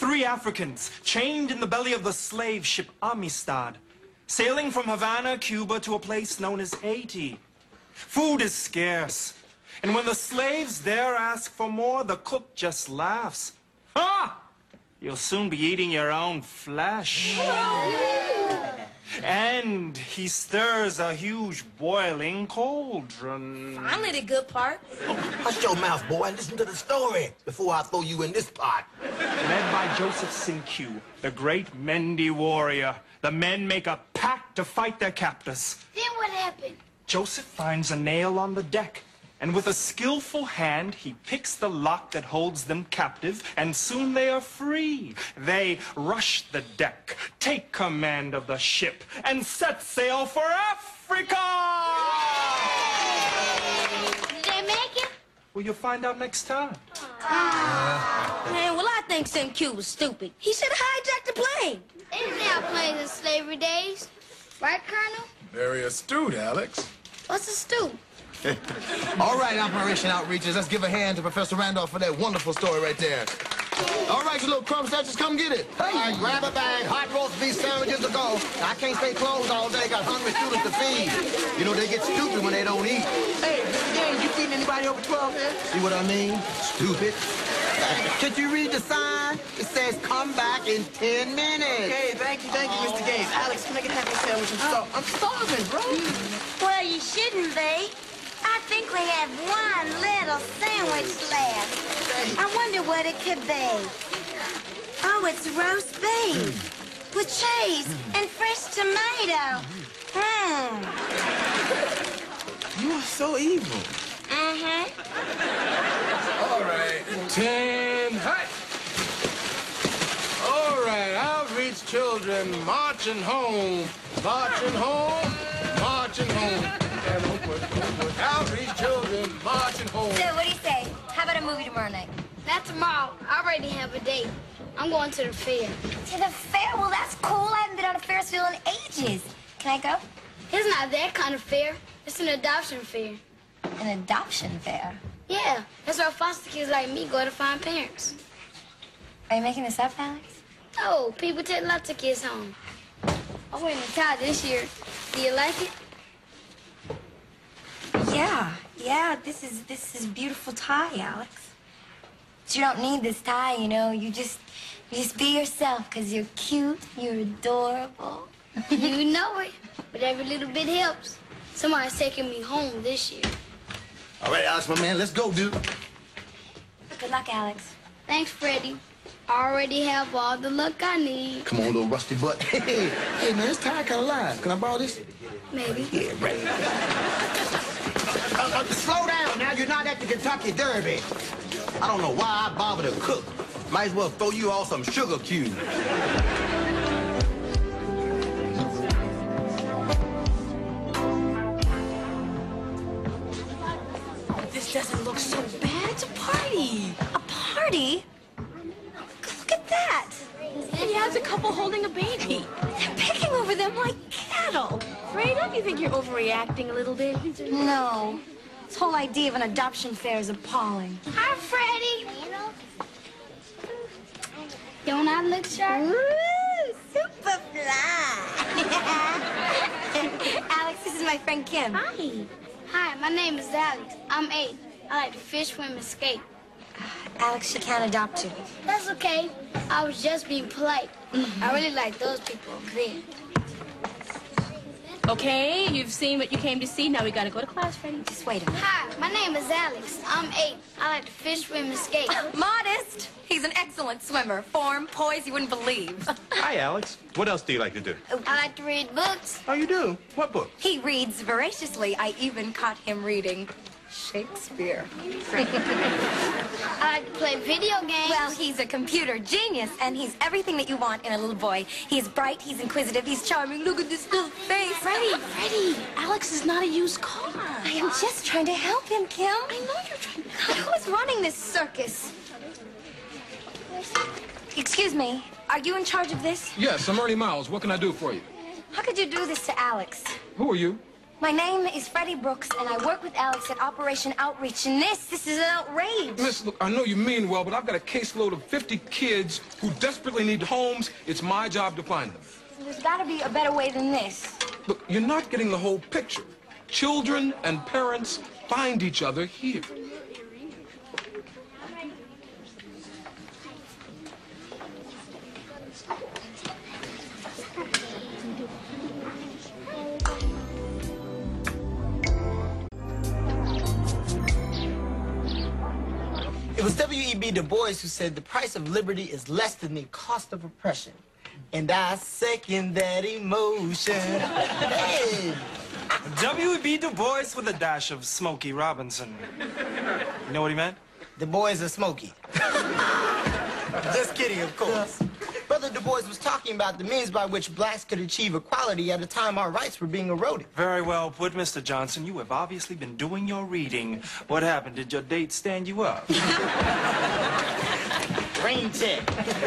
3 Africans chained in the belly of the slave ship Amistad, sailing from Havana, Cuba to a place known as Haiti. Food is scarce, and when the slaves there ask for more, the cook just laughs. Ha! You'll soon be eating your own flesh. And he stirs a huge boiling cauldron. Finally, the good part. Hush your mouth, boy, and listen to the story before I throw you in this pot. Led by Joseph Sinkyu, the great Mendi warrior, the men make a pact to fight their captors. Then what happened? Joseph finds a nail on the deck, and with a skillful hand, he picks the lock that holds them captive, and soon they are free. They rush the deck, take command of the ship, and set sail for Africa! Did they make it? Well, you'll find out next time. Man, well, I think Q was stupid. He should have hijacked the plane. They didn't have planes in slavery days. Right, Colonel? Very astute, Alex. What's a stew? All right, Operation Outreaches, let's give a hand to Professor Randolph for that wonderful story right there. All right, you little crumb snatchers, come get it. All right, grab a bag, hot roast beef sandwiches to go. I can't stay closed all day, got hungry students to feed. You know, they get stupid when they don't eat. Hey, Mr. James, you feeding anybody over 12 here? See what I mean? Stupid. Could you read the sign? It says, come back in 10 minutes. Okay, thank you, Mr. Gaines. Alex, can I get a happy sandwich and stuff? I'm starving, bro. Well, you shouldn't be. I think we have one little sandwich left. I wonder what it could be. Oh, it's roast beef with cheese and fresh tomato. You are so evil. All right, 10 hut. All right, outreach children marching home, marching home, marching home. Outreach children marching home. So, what do you say? How about a movie tomorrow night? Not tomorrow. I already have a date. I'm going to the fair. To the fair? Well, that's cool. I haven't been on a Ferris wheel in ages. Can I go? It's not that kind of fair. It's an adoption fair. An adoption fair? Yeah, that's where foster kids like me go to find parents. Are you making this up, Alex? No, people take lots of kids home. I'm wearing a tie this year. Do you like it? Yeah, this is beautiful tie, Alex. But you don't need this tie, you know. You just be yourself, 'cause you're cute, you're adorable. You know it, but every little bit helps. Somebody's taking me home this year. All right, Alex, my man, let's go, dude. Good luck, Alex. Thanks, Freddie. I already have all the luck I need. Come on, little rusty butt. Hey, man, this tie kind of live. Can I borrow this? Maybe. Yeah, right. Slow down now. You're not at the Kentucky Derby. I don't know why I bother to cook. Might as well throw you all some sugar cubes. This doesn't look so bad. It's a party. A party? Look at that. He has a couple holding a baby. They're picking over them like cattle. Ray, don't you think you're overreacting a little bit? No. This whole idea of an adoption fair is appalling. Hi, Freddie. Don't I look sharp? Woo! Super fly. Alex, this is my friend Kim. Hi. Hi, my name is Alex. I'm 8. I like to fish, swim, and skate. Alex, she can't adopt you. That's okay. I was just being polite. I really like those people over there. Okay, you've seen what you came to see. Now we gotta go to class, Freddie. Just wait a minute. Hi, my name is Alex. I'm 8. I like to fish, swim, and skate. Modest. He's an excellent swimmer. Form, poise, you wouldn't believe. Hi, Alex. What else do you like to do? I like to read books. Oh, you do? What book? He reads voraciously. I even caught him reading Shakespeare. I like to play video games. Well, he's a computer genius, and he's everything that you want in a little boy. He's bright, he's inquisitive, he's charming. Look at this little face. Freddie, Alex is not a used car. I am just trying to help him, Kim. I know you're trying to. Who's running this circus? Excuse me, are you in charge of this? Yes, I'm Ernie Miles. What can I do for you? How could you do this to Alex? Who are you? My name is Freddie Brooks, and I work with Alex at Operation Outreach, and this is an outrage. Miss, look, I know you mean well, but I've got a caseload of 50 kids who desperately need homes. It's my job to find them. There's got to be a better way than this. Look, you're not getting the whole picture. Children and parents find each other here. It was W.E.B. Du Bois who said the price of liberty is less than the cost of oppression. And I second that emotion. Hey! W.E.B. Du Bois with a dash of Smokey Robinson. You know what he meant? Du Bois are smoky. Just kidding, of course. Brother Du Bois was talking about the means by which blacks could achieve equality at a time our rights were being eroded. Very well put, Mr. Johnson. You have obviously been doing your reading. What happened? Did your date stand you up? Rain check.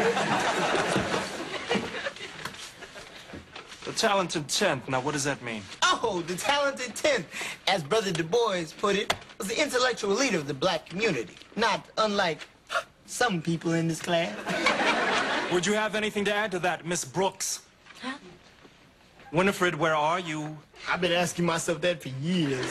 The talented 10th. Now, what does that mean? Oh, the talented 10th, as Brother Du Bois put it, was the intellectual leader of the black community. Not unlike some people in this class. Would you have anything to add to that, Miss Brooks? Huh? Winifred, where are you? I've been asking myself that for years.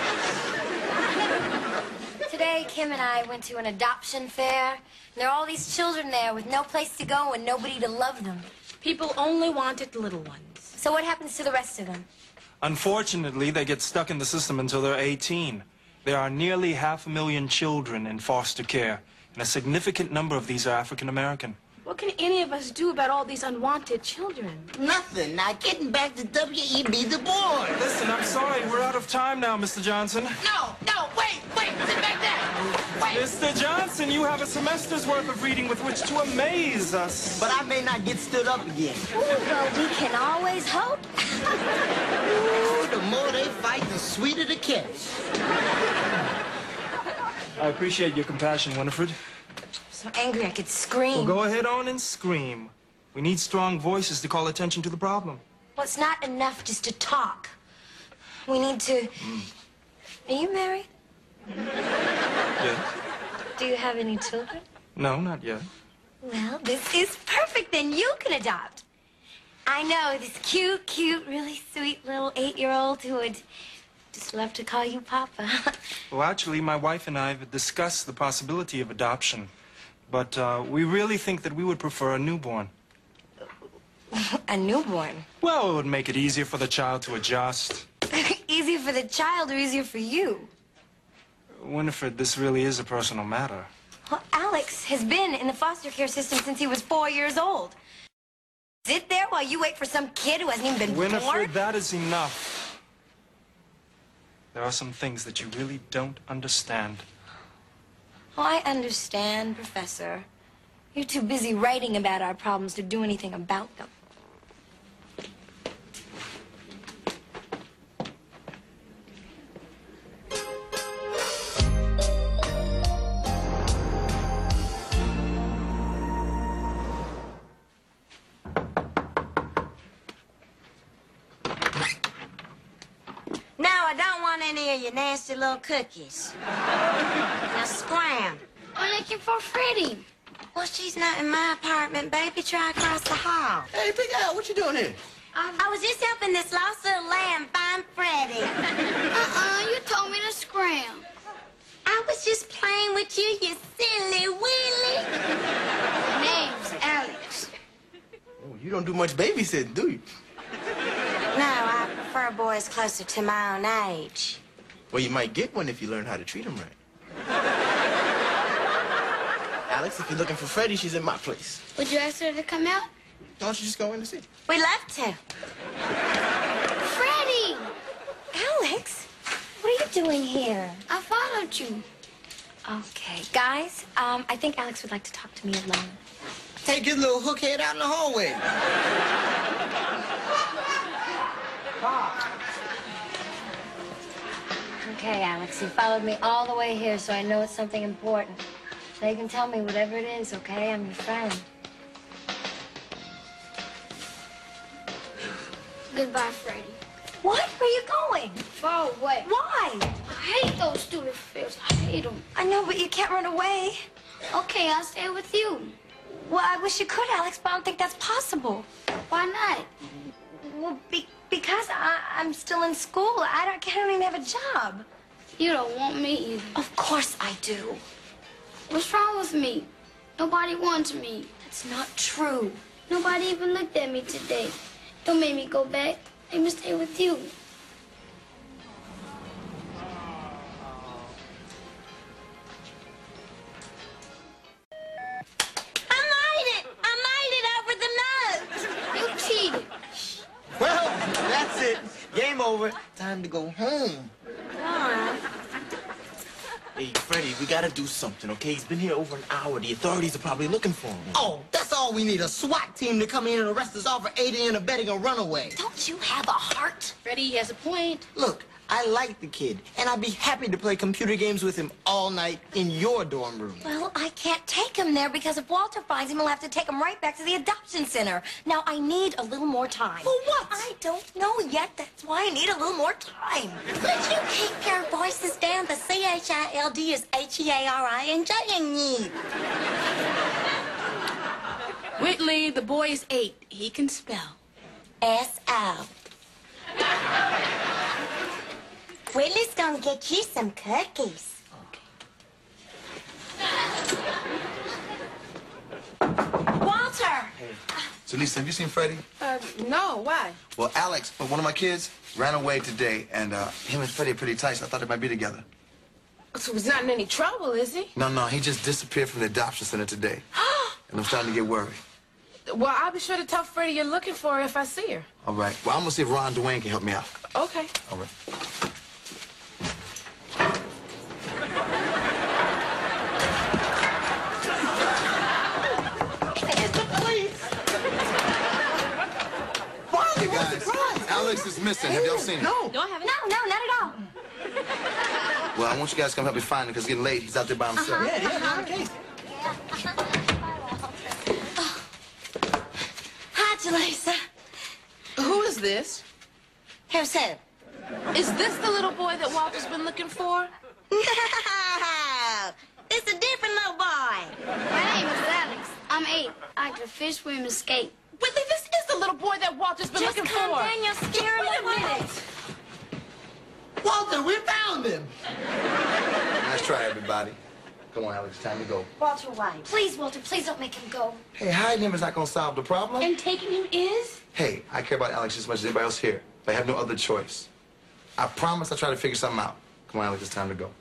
Today, Kim and I went to an adoption fair. And there are all these children there with no place to go and nobody to love them. People only wanted little ones. So what happens to the rest of them? Unfortunately, they get stuck in the system until they're 18. There are nearly 500,000 children in foster care, and a significant number of these are African American. What can any of us do about all these unwanted children? Nothing. Now, getting back to W.E.B. Du Bois. Listen, I'm sorry, we're out of time now, Mr. Johnson. No, wait, sit back there. Wait. Mr. Johnson, you have a semester's worth of reading with which to amaze us. But I may not get stood up again. Ooh, well, we can always hope. Ooh, the more they fight, the sweeter the catch. I appreciate your compassion, Winifred. So angry I could scream. Well, go ahead on and scream. We need strong voices to call attention to the problem. Well, it's not enough just to talk. We need to... Are you married? Yes? Do you have any children? No, not yet. Well, this is perfect. Then you can adopt. I know this cute, really sweet little 8-year-old who would just love to call you Papa. Well, actually, my wife and I have discussed the possibility of adoption. But we really think that we would prefer a newborn. A newborn? Well, it would make it easier for the child to adjust. Easier for the child or easier for you? Winifred, this really is a personal matter. Well, Alex has been in the foster care system since he was 4 years old. Sit there while you wait for some kid who hasn't even been Winifred, born? that is enough. There are some things that you really don't understand. Oh, I understand, Professor. You're too busy writing about our problems to do anything about them. No, I don't want any of your nasty little cookies. Now scram. I'm looking for Freddie. Well, she's not in my apartment, baby. Try across the hall. Hey, Big Al, what you doing here? I was just helping this lost little lamb find Freddie. You told me to scram. I was just playing with you, you silly willy. Name's Alex. Oh, you don't do much babysitting, do you? No, I prefer boys closer to my own age. Well, you might get one if you learn how to treat them right. Alex, if you're looking for Freddie, she's in my place. Would you ask her to come out? Why don't you just go in and see? We love to. Freddie! Alex, what are you doing here? I followed you. Okay, guys, I think Alex would like to talk to me alone. Take your little hook head out in the hallway. Okay, Alex, you followed me all the way here, so I know it's something important. Now you can tell me whatever it is, okay? I'm your friend. Goodbye, Freddie. What? Where are you going? Far away. Why? I hate those student fairs. I hate them. I know, but you can't run away. Okay, I'll stay with you. Well, I wish you could, Alex, but I don't think that's possible. Why not? Well, because I'm still in school. I don't even have a job. You don't want me either. Of course I do. What's wrong with me? Nobody wants me. That's not true. Nobody even looked at me today. Don't make me go back. Let me stay with you. You cheated. Well, that's it. Game over. Time to go home. Hey, Freddie, we gotta do something, okay? He's been here over an hour. The authorities are probably looking for him. Oh, that's all we need, a SWAT team to come in and arrest us all for aiding and abetting a runaway. Don't you have a heart? Freddie has a point. Look, I like the kid, and I'd be happy to play computer games with him all night in your dorm room. Well, I can't take him there because if Walter finds him, he'll have to take him right back to the adoption center. Now, I need a little more time. For what? I don't know yet. That's why I need a little more time. Could you keep your voices down? The CHILD is HEARING. Whitley, the boy is 8. He can spell. S out. Whitley's gonna get you some cookies. Walter! So, Lisa, have you seen Freddie? No, why? Well, Alex, one of my kids, ran away today, and him and Freddie are pretty tight, so I thought they might be together. So he's not in any trouble, is he? No, he just disappeared from the adoption center today. And I'm starting to get worried. Well, I'll be sure to tell Freddie you're looking for her if I see her. All right. Well, I'm going to see if Ron Dwayne can help me out. Okay. All right. Hey, guys. Alex is missing. Have y'all seen him? No, I haven't. No, not at all. Well, I want you guys to come help me find him because it's getting late. He's out there by himself. Hi, Jalisa. Who is this? Who's who? Is this the little boy that Walter's been looking for? No, it's a different little boy. My name is Alex. I'm 8. I can fish, swim, and skate. Whitley, this is the little boy that Walter's been Just looking calm for. down, you'll scare him away. Walter, we found him. Nice try, everybody. Come on, Alex. It's time to go. Walter White. Please, Walter, please don't make him go. Hey, hiding him is not going to solve the problem. And taking him is? Hey, I care about Alex as much as anybody else here. But I have no other choice. I promise I'll try to figure something out. Come on, Alex. It's time to go.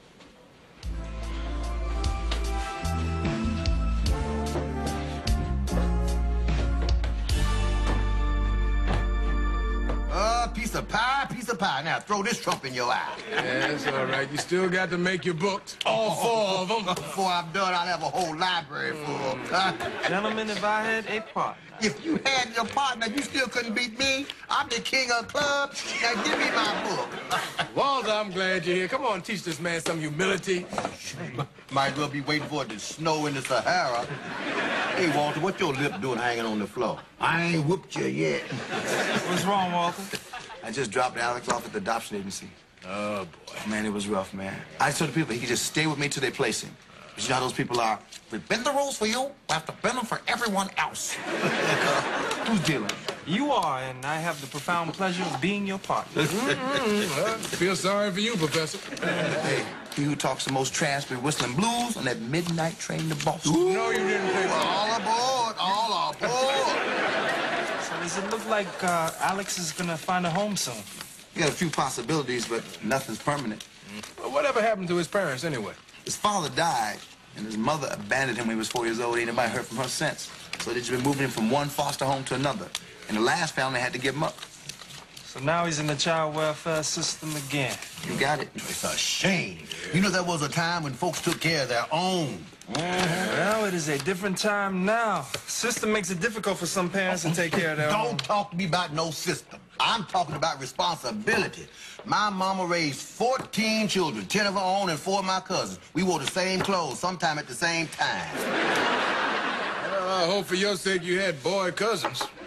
Piece of pie. Now, throw this trump in your eye. Yeah, that's all right. You still got to make your books. All 4 of them. Before I'm done, I'll have a whole library full. Gentlemen, if I had a partner. If you had your partner, you still couldn't beat me. I'm the king of clubs. Now, give me my book. Walter, I'm glad you're here. Come on, teach this man some humility. Might as well be waiting for it to snow in the Sahara. Hey, Walter, what your lip doing hanging on the floor? I ain't whooped you yet. What's wrong, Walter? I just dropped Alex off at the adoption agency. Oh, boy. Man, it was rough, man. I told the people he could just stay with me till they place him. But you know how those people are. We bend the rules for you, we have to bend them for everyone else. Who's dealing? You are, and I have the profound pleasure of being your partner. Well, feel sorry for you, Professor. Hey, he who talks the most trash be whistling blues on that midnight train to Boston. No, you didn't think so. All aboard, all aboard. So does it look like Alex is gonna find a home soon? He got a few possibilities, but nothing's permanent. Well, whatever happened to his parents, anyway? His father died, and his mother abandoned him when he was 4 years old. Ain't nobody heard from her since. So they've just been moving him from one foster home to another. And the last family had to give him up. So now he's in the child welfare system again. You got it. It's a shame. You know, there was a time when folks took care of their own. Well, it is a different time now. System makes it difficult for some parents to take care of their own. Don't talk to me about no system. I'm talking about responsibility. My mama raised 14 children, 10 of her own and 4 of my cousins. We wore the same clothes, sometime at the same time. Well, I hope for your sake you had boy cousins.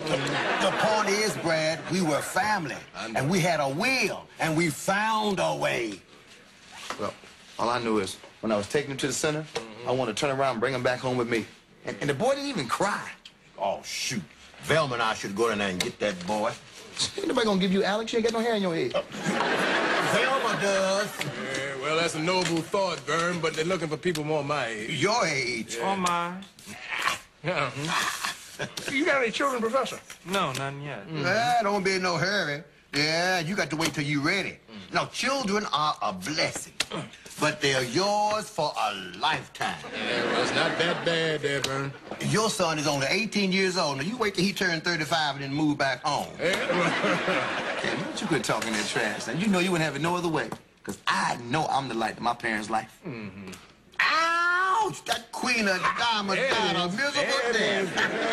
The point is, Brad, we were family, and we had a will, and we found a way. Well, all I knew is when I was taking him to the center, I wanted to turn around and bring him back home with me. And the boy didn't even cry. Oh, shoot. Velma and I should go in there and get that boy. Ain't nobody gonna give you Alex. You ain't got no hair in your head. Velma does. Yeah, well, that's a noble thought, Vern, but they're looking for people more my age. Your age. Oh, my. Yeah. You got any children, Professor? No, none yet. Don't be in no hurry. Yeah, you got to wait till you're ready. Now, children are a blessing, but they're yours for a lifetime. Yeah, well, it's not that bad there, Vern. Your son is only 18 years old. Now, you wait till he turns 35 and then move back home. Hey, why don't you quit talking that trash? Now, you know you wouldn't have it no other way, because I know I'm the light of my parents' life. Ouch! That queen of diamonds died a miserable death.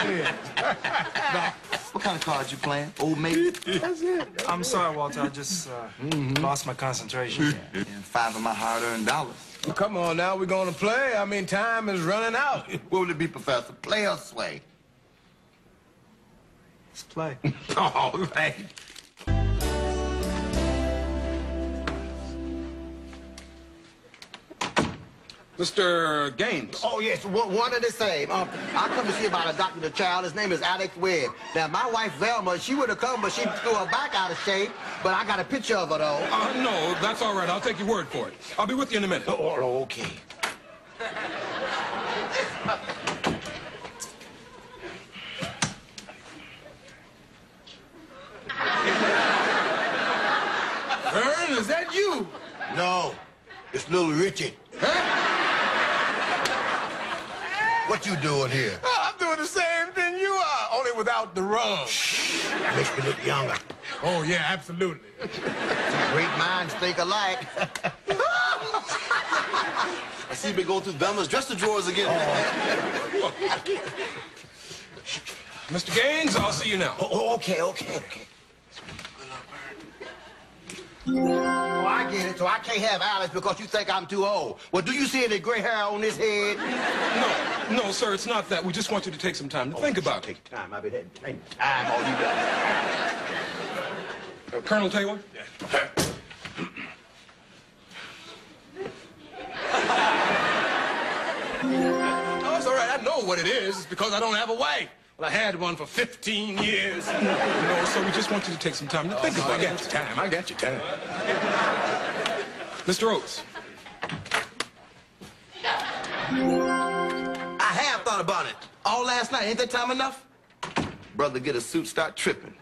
What kind of cards you playing? Old maid? That's it. I'm sorry, Walter. I just lost my concentration. And 5 of my hard-earned dollars. Well, come on now, we're gonna play. I mean, time is running out. What would it be, Professor? Play or sway? Let's play. All right. Mr. Gaines. Oh, yes, one of the same. I come to see about adopting a child. His name is Alex Webb. Now, my wife, Velma, she would have come, but she threw her back out of shape. But I got a picture of her, though. No, that's all right. I'll take your word for it. I'll be with you in a minute. Oh, okay. Vern, is that you? No, it's little Richard. Huh? What you doing here? Oh, I'm doing the same thing you are, only without the rum. Makes me look younger. Oh, yeah, absolutely. Great minds think alike. I see you been going through Velma's dresser drawers again. Mr. Gaines, I'll see you now. Oh, okay. Oh, I get it. So I can't have Alex because you think I'm too old. Well, do you see any gray hair on this head? No, sir, it's not that. We just want you to take some time to think about it. Take time. I've been having time all you got. Colonel Taylor? Oh, it's all right. I know what it is. It's because I don't have a wife. Well, I had one for 15 years. No, so we just want you to take some time to think about it. I got your time. Mr. Oates. I have thought about it. All last night. Ain't that time enough? Brother, get a suit, start tripping.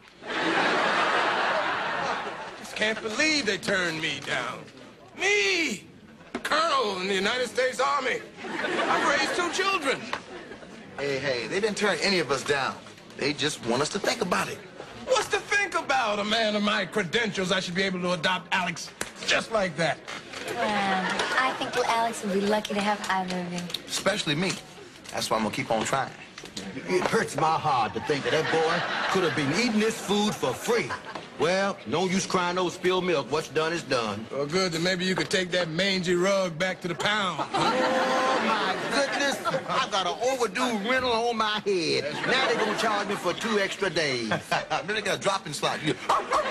Just can't believe they turned me down. Me, colonel in the United States Army. I've raised 2 children. Hey, they didn't turn any of us down. They just want us to think about it. What's to think about? A man of my credentials, I should be able to adopt Alex just like that. Well, I think Alex would be lucky to have either of you. Especially me. That's why I'm gonna keep on trying. It hurts my heart to think that boy could have been eating this food for free. Well, no use crying over spilled milk. What's done is done. Well, good, then maybe you could take that mangy rug back to the pound. Oh, my goodness. I've got an overdue rental on my head. Now they're going to charge me for 2 extra days. Then they got a dropping slot. You...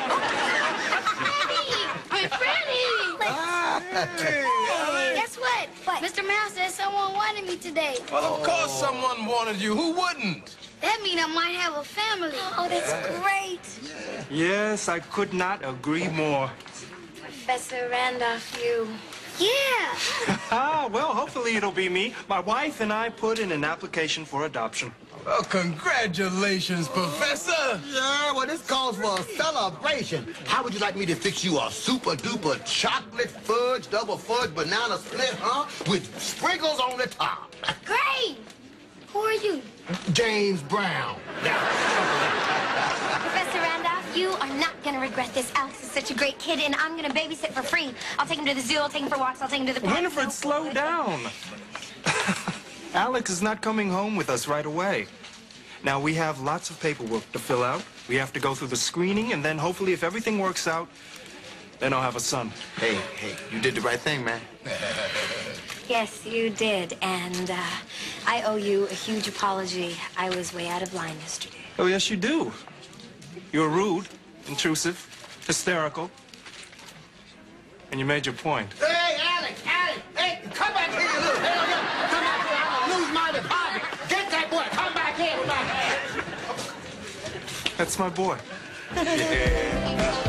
Guess what? Mr. Mouse said someone wanted me today. Well, of course someone wanted you. Who wouldn't? That means I might have a family. Oh, that's great. Yes, I could not agree more. Professor Randolph, you. Yeah. Well, hopefully it'll be me. My wife and I put in an application for adoption. Well, congratulations, Professor. Yeah, well, this calls for a celebration. How would you like me to fix you a super-duper chocolate fudge, double fudge, banana split, huh? With sprinkles on the top. Great. Who are you? James Brown. Professor Randolph, you are not going to regret this. Alex is such a great kid, and I'm going to babysit for free. I'll take him to the zoo, I'll take him for walks, I'll take him to the park. Winifred, slow down. Alex is not coming home with us right away. Now, we have lots of paperwork to fill out. We have to go through the screening, and then hopefully, if everything works out, then I'll have a son. Hey, you did the right thing, man. Yes, you did, and I owe you a huge apology. I was way out of line yesterday. Oh, yes, you do. You're rude, intrusive, hysterical. And you made your point. Hey, Alex! Hey, come back here, you little hell yeah! Come back here, I'm gonna lose my deposit. Get that boy, come back here, That's my boy. Yeah.